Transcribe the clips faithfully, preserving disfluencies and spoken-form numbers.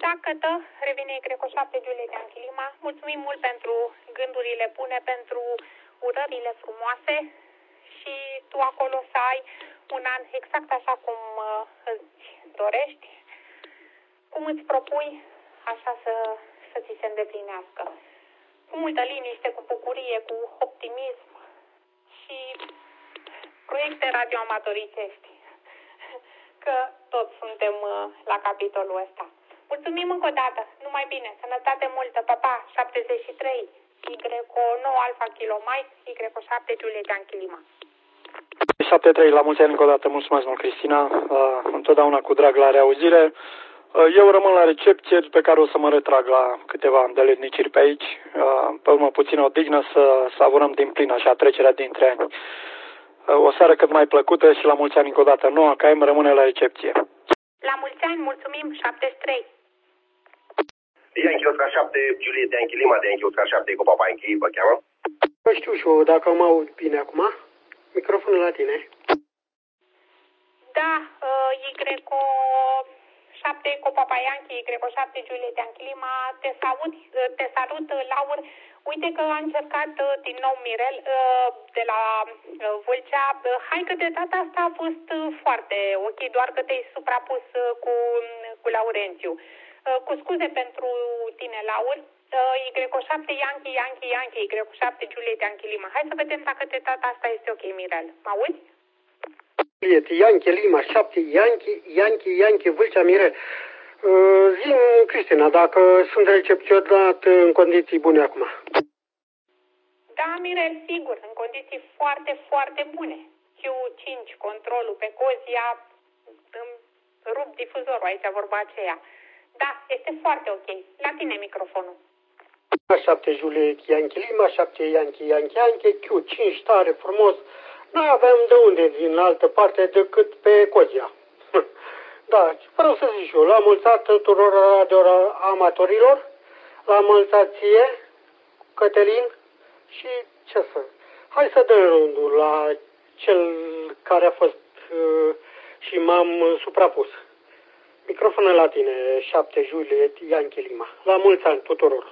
Da, Cătă, revine Greco șapte, Giulie de Anchilima. Mulțumim mult pentru gândurile bune, pentru urările frumoase și tu acolo să ai un an exact așa cum uh, îți dorești, cum îți propui, așa să, să ți se îndeplinească. Cu multă liniște, cu bucurie, cu optimism și proiecte radioamatoricești, că toți suntem uh, la capitolul ăsta. Mulțumim încă o dată, numai bine, sănătate multă, papa, șaptezeci și trei, Y nouă Alfa Kilo Mike, Y șapte Giulie de Anchilima. șapte trei, la mulți ani încă o dată, mulțumesc mult, Cristina, uh, întotdeauna cu drag la reauzire. Uh, eu rămân la recepție, pe care o să mă retrag la câteva îndeletniciri pe aici, uh, pe urmă puțin odihnă, să savurăm din plin așa trecerea dintre ani. Uh, o seară cât mai plăcută și la mulți ani încă o dată. Noua K M rămâne la recepție. La mulți ani, mulțumim, șaptezeci și trei. Yankee Oscar șapte, Giulie de Anchilima, de Yankee Oscar șapte, cu papa Yankee, vă cheamă? Nu știu și eu, dacă mă aud bine acum, microfonul la tine. Da, uh, Y șapte, cu papa Yankee, Y șapte, Giulie de Anchilima, te salut, te salut, Laur. Uite că a încercat din nou Mirel de la Vâlcea. Hai că de data asta a fost foarte ok, doar că te-ai suprapus cu, cu Laurențiu. Cu scuze pentru tine, Laur. Y șapte, Yankee, Yankee, Yankee, Y șapte, Giulie de Anchilima. Hai să vedem dacă de data asta este ok, Mirel. Mă auzi? Yankee, Lima, șapte, Yankee, Yankee, Yankee, Vâlcea, Mirel. Zi-mi, Cristina, dacă sunt recepționat în condiții bune acum. Da, Mirel, sigur, în condiții foarte, foarte bune. Q cinci, controlul pe Cozia, îmi rup difuzorul, aici vorba aceea. Da, este foarte ok. La tine microfonul. șapte, Giulie, Yankee, Lima, șapte, Yankee, Yankee, Yankee, Q cinci, tare, frumos. Nu aveam de unde din altă parte decât pe Cozia. Da, vreau să zic și eu, la mulți ani tuturor radioamatorilor, la mulți ani ție, Cătălin, și ce să... Hai să dăm rândul la cel care a fost uh, și m-am suprapus. Microfonul la tine, șapte, Giulie, Yankee, Lima. La mulți ani tuturor.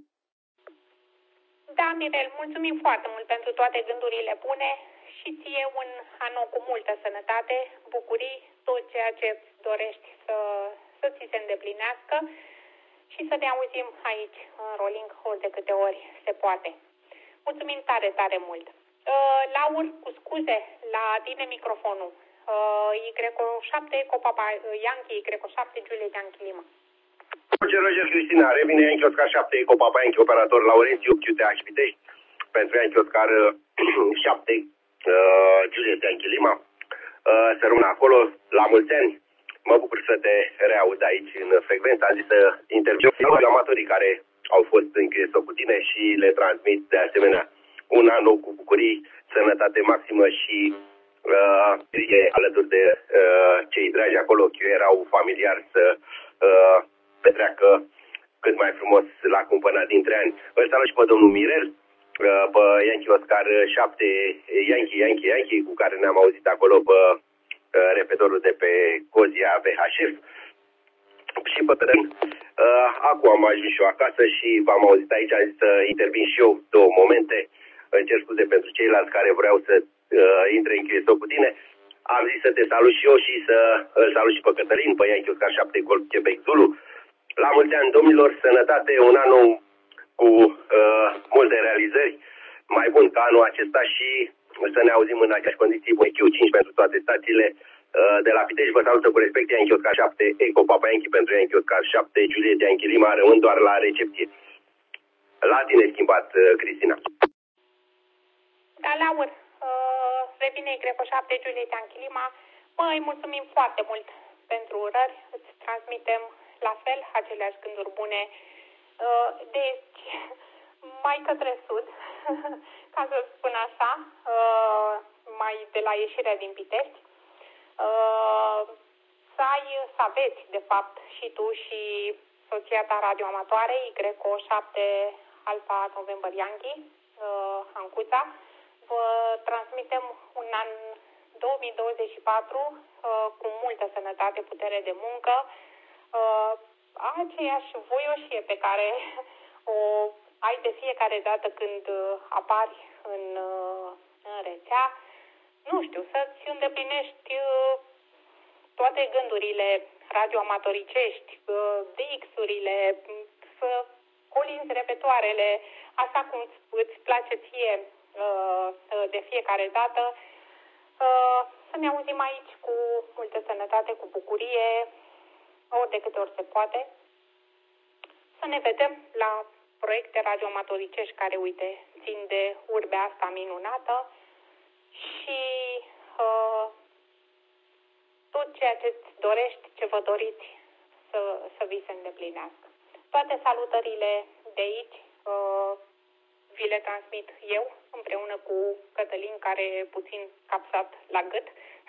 Da, Mirel, mulțumim foarte mult pentru toate gândurile bune și ție un an nou cu multă sănătate, bucurii, tot ceea ce îți dorești să, să ți se îndeplinească și să ne auzim aici în Rolling ori de câte ori se poate. Mulțumim tare, tare mult. Uh, Laur, cu scuze, la tine microfonul. Uh, Y șapte, cu papa Yankee, Y șapte, Giulie de Anchilima. Roger, Roger, Cristina, revine Yankee Oscar șapte, cu papa Yankee, operator Laurențiu, Q T H Pitești, pentru Yankee Oscar șapte, uh, Giulie de Anchilima. Uh, să rămână acolo, la mulți ani. Mă bucur să te reaud aici în frecvență. Am zis să interviu amatorii care au fost încheiți cu tine și le transmit de asemenea un an nou cu bucurii, sănătate maximă și uh, e alături de uh, cei dragi acolo, că erau familiari să uh, petreacă cât mai frumos la cumpăna dintre ani. Îl salut și pe domnul Mirel, uh, pe Yankee Oscar șapte, Yankee, Yankee, Yankee, cu care ne-am auzit acolo pe uh, repetorul de pe Cozia V H F. Și pe teren, uh, acum am ajuns și eu acasă și v-am auzit aici, am zis să intervin și eu două momente. Îmi cer scuze pentru ceilalți care vreau să uh, intre în chiesă cu tine. Am zis să te salut și eu și să îl salut și pe Cătălin, pe Yankee Oscar șapte, Golf Quebec Zulu. La mulți ani, domnilor, sănătate, un an nou cu uh, multe realizări, mai bun ca anul acesta și să ne auzim în aceeași condiții, Q cinci pentru toate stațiile. De la Pitești vă salută cu respect Yankee Oscar șapte, Eco Papa Yankee pentru Yankee Oscar șapte, Giulie de Anchilima, rămân doar la recepție. La tine schimbat, Cristina. Da, Laur, uh, revine Y șapte, Giulie de Anchilima. Măi, mulțumim foarte mult pentru urări, îți transmitem la fel aceleași gânduri bune. Uh, deci, mai către sud, ca să spun așa, uh, mai de la ieșirea din Pitești. Uh, să ai, să aveți, de fapt, și tu și soția ta radioamatoare, Y șapte Alfa November Yankee, uh, Ancuța. Vă transmitem un an două mii douăzeci și patru uh, cu multă sănătate, putere de muncă, uh, aceeași voioșie pe care o ai de fiecare dată când apari în, în rețea, nu știu, să-ți îndeplinești toate gândurile radioamatoricești, D X-urile, să colinzi repetoarele, așa cum îți place ție de fiecare dată, să ne auzim aici cu multă sănătate, cu bucurie, ori de câte ori se poate, să ne vedem la proiecte radioamatoricești care, uite, țin de urbea asta minunată și uh, tot ceea ce îți dorești, ce vă doriți să, să vi se îndeplinească. Toate salutările de aici uh, vi le transmit eu, împreună cu Cătălin, care e puțin capsat la gât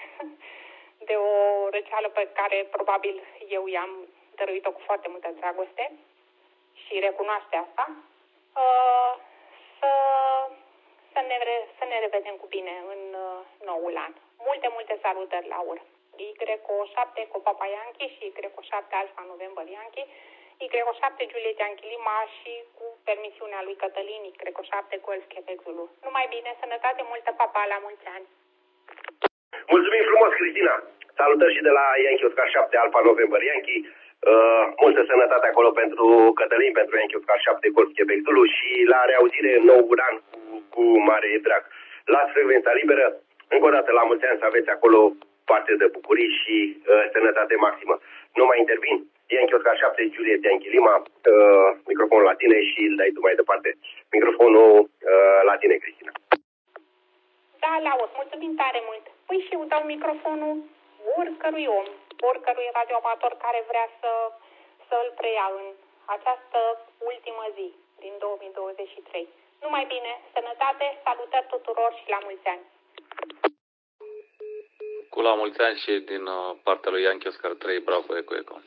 de o răceală pe care probabil eu i-am dăruit-o cu foarte multă dragoste și recunoaște asta. Uh, să, să, ne, să ne revedem cu bine în uh, noul an. Multe, multe salutări, Laura. Y șapte cu Papa Yankee și Y șapte Alfa November Yankee, Y șapte Juliet Yankee Lima și cu permisiunea lui Cătălin, Y șapte Golf Quebec Zulu. Numai bine, sănătate, multă, papa, la mulți ani! Mulțumim frumos, Cristina! Salutări și de la Yankee Oscar șapte Alfa November Yankee. Uh, multă sănătate acolo pentru Cătălin, pentru Yankee Oscar șapte Golf Quebec Zulu și la reauzire nou an cu, cu mare drag. La frecvența liberă, încă o dată la mulți ani să aveți acolo parte de bucurii și uh, sănătate maximă. Nu mai intervin. Yankee Oscar șapte Juliet Yankee Lima, uh, microfonul la tine și îl dai tu mai departe. Microfonul uh, la tine, Cristina. Da, Laura, mulțumim tare mult. Păi și eu dau microfonul oricărui om, oricărui radioamator care vrea să, să îl preia în această ultimă zi din două mii douăzeci și trei. Numai bine, sănătate, salutări tuturor și la mulți ani. Cu la mulți ani și din partea lui Yankee Oscar trei, bravo, Eco Eco.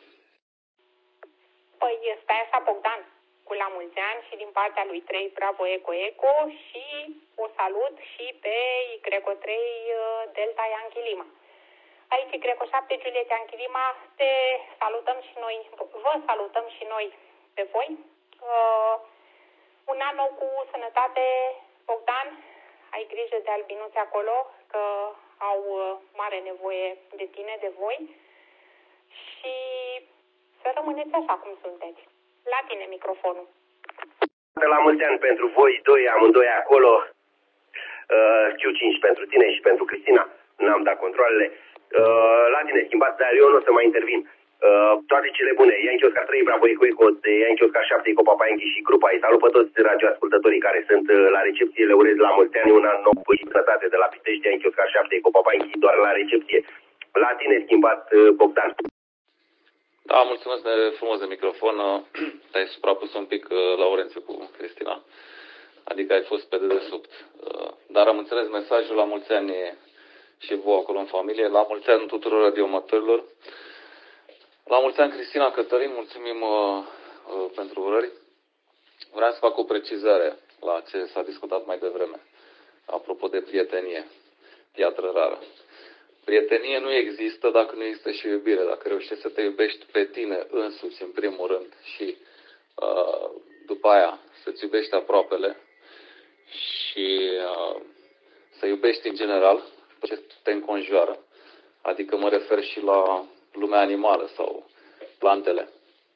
Păi stai așa, Bogdan, cu la mulți ani și din partea lui trei, bravo, Eco Eco și o salut și pe Y trei Delta Yankee Lima. Aici Y șapte Juliet Yankee Lima, te salutăm și noi, vă salutăm și noi pe voi. Uh, un an nou cu sănătate, Bogdan, ai grijă de albinuți acolo, că au mare nevoie de tine, de voi și să rămâneți așa cum sunteți. La tine microfonul. La mulți ani pentru voi doi, amândoi acolo, uh, Q cinci pentru tine și pentru Cristina, n-am dat controlele. Uh, la tine schimbat, dar eu nu o să mai intervin. Uh, toate cele bune. Yankee Oscar trei, bravo, Eco Eco, de Yankee Oscar șapte, Eco Papa Yankee și grupa. Îi salut pe toți radioascultătorii care sunt uh, la recepție. Le urez la mulți ani un an nou și sănătate de la Pitești, de Yankee Oscar șapte, Eco Papa Yankee, doar la recepție. La tine schimbat, uh, Bogdan. Da, mulțumesc de frumos de microfon. Te-ai suprapus un pic, Laurențiu, cu Cristina. Adică ai fost pe dedesubt. Dar am înțeles mesajul. La mulți ani și voi acolo în familie. La mulți ani tuturor radioamatorilor. La mulți ani, Cristina, Cătălin, mulțumim uh, uh, pentru urări. Vreau să fac o precizare la ce s-a discutat mai devreme. Apropo de prietenie. Piatră rară. Prietenie nu există dacă nu există și iubire. Dacă reușești să te iubești pe tine însuți, în primul rând, și uh, după aia să-ți iubești aproapele și uh, să iubești în general ce te înconjoară. Adică mă refer și la lumea animală sau plantele.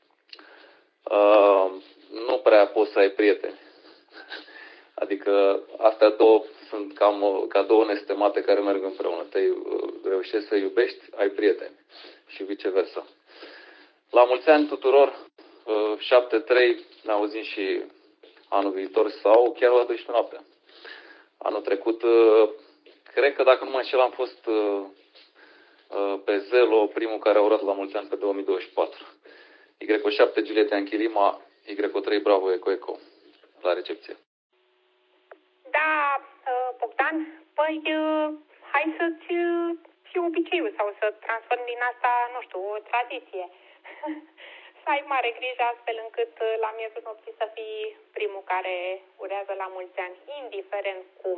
Uh, nu prea poți să ai prieteni. Adică astea două sunt cam ca două nestemate care merg împreună. Te reușești să iubești, ai prieteni și viceversa. La mulți ani tuturor, șapte trei, ne auzim și anul viitor sau chiar la doisprezece noaptea. Anul trecut, cred că dacă nu mă înșel, am fost pe Zelo primul care a urat la mulți ani pe două mii douăzeci și patru. Y șapte Juliet Yankee Lima, Y trei Bravo Eco Eco. La recepție. Da, Bogdan, păi hai să-ți fii obiceiul sau să transformi din asta, nu știu, o tradiție. Să ai mare grijă astfel încât la miezul nopții să fii primul care urează la mulți ani, indiferent cum.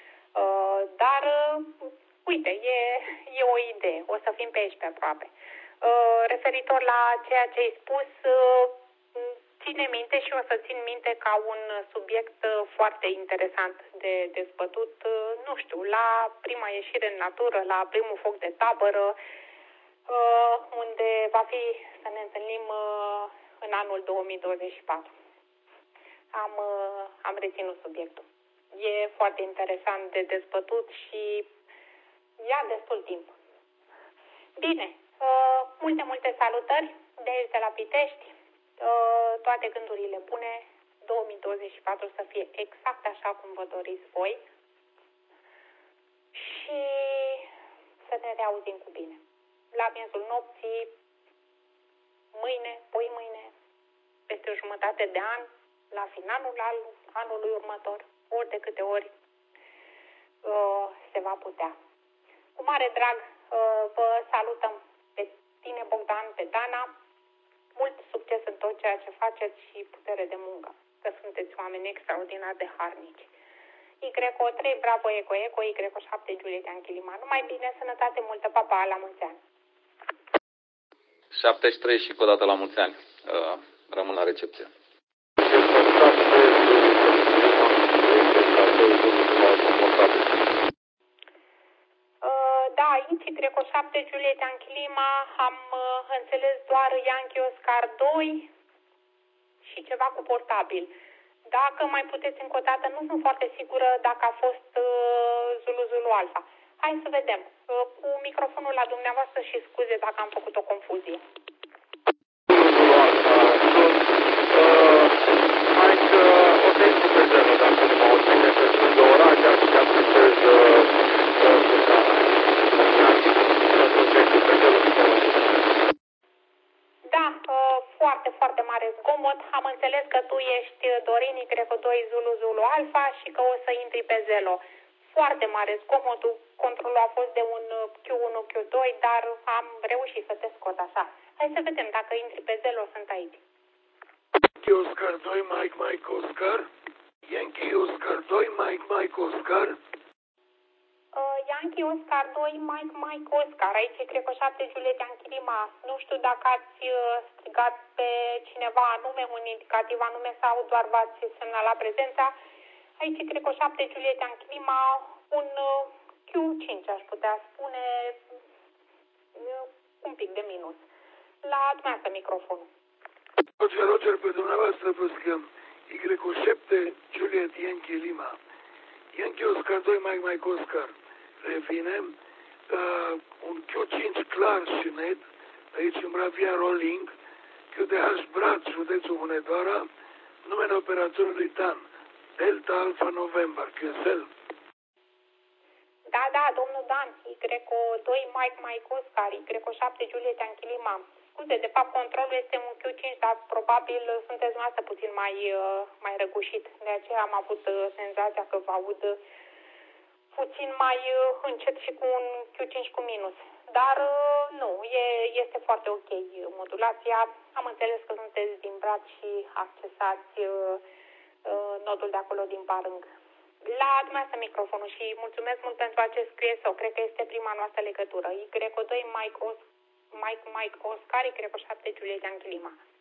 Dar, uite, e, e o idee, o să fim pe aici pe aproape. Uh, referitor la ceea ce ai spus, uh, ține minte și o să țin minte ca un subiect foarte interesant de dezbătut, uh, nu știu, la prima ieșire în natură, la primul foc de tabără, uh, unde va fi să ne întâlnim uh, în anul două mii douăzeci și patru. Am, uh, am reținut subiectul. E foarte interesant de dezbătut și ia destul timp. Bine, uh, multe, multe salutări de aici de la Pitești, uh, toate gândurile bune, două mii douăzeci și patru să fie exact așa cum vă doriți voi și să ne reauzim cu bine. La miezul nopții, mâine, poi mâine, peste o jumătate de an, la finalul al anului următor, ori de câte ori uh, se va putea. Cu mare drag uh, vă salutăm pe tine, Bogdan, pe Dana. Mult succes în tot ceea ce faceți și putere de muncă, că sunteți oameni extraordinar de harnici. Y O trei, Bravo, Eco, Eco, Y O șapte, Juliet, Anchilima. Numai bine, sănătate multă, papa, la mulți ani. șaptezeci și trei și cu o dată la mulți ani. Uh, rămân la recepție. Uh, da, aici Y O șapte, Juliet, Anchilima, am uh, înțeles doar Yankee Oscar doi și ceva cu portabil. Dacă mai puteți încă o dată, nu sunt foarte sigură dacă a fost uh, Zulu Zulu Alpha. Hai să vedem. Uh, cu microfonul la dumneavoastră și scuze dacă am făcut o confuzie. Zulu Alpha, sunt mai că o tenție pe zero, dacă nu mă oține că sunt de oraș, ar putea să cez Da, uh, foarte, foarte mare zgomot. Am înțeles că tu ești Dorin Y doi Zulu Zulu Alpha și că o să intri pe Zelo. Foarte mare zgomotul, controlul a fost de un Q unu Q doi, dar am reușit să te scot așa. Hai să vedem dacă intri pe Zelo, sunt aici. Yankee Oscar doi, Mike, Mike, Oscar. Yankee Oscar doi, Mike, Mike, Oscar. Uh, Yankee Oscar doi, Mike, Mike, Oscar. Aici cred că șapte, Juliet, Anchilima. Nu știu dacă ați uh, strigat pe cineva anume, un indicativ anume sau doar v-ați semnalat prezența. Aici cred că șapte, Juliet, Anchilima, un uh, Q cinci, aș putea spune, uh, un pic de minus. La dumneavoastră microfonul. Roger, Roger, pe dumneavoastră vă scăm. Y O șapte, Juliet, Yankee, Lima. Yankee Oscar doi, Mike, Mike, Oscar. Revine. Uh, un Q cinci clar și net. Aici în Bravia Rolling. Q D H Brad, județul Hunedoara. Numele operatorului T A N. Delta Alpha November, Q S L. Da, da, domnul Dan, Y O doi, Mike, Mike, Oscar, Y O șapte, Juliet, Anchilima. Scuze, de fapt controlul este un Q cinci, dar probabil sunteți noastră puțin mai, mai răgușit. De aceea am avut senzația că vă aud puțin mai încet și cu un Q cinci cu minus. Dar nu, e, este foarte ok modulația. Am înțeles că sunteți din Brad și accesați nodul de acolo din Parâng. La dumneavoastră microfonul și mulțumesc mult pentru acest scris sau cred că este prima noastră legătură. Y O doi, Mike, Os- Mike, Mike, Oscar, Y O șapte, Juliet, Anchilima.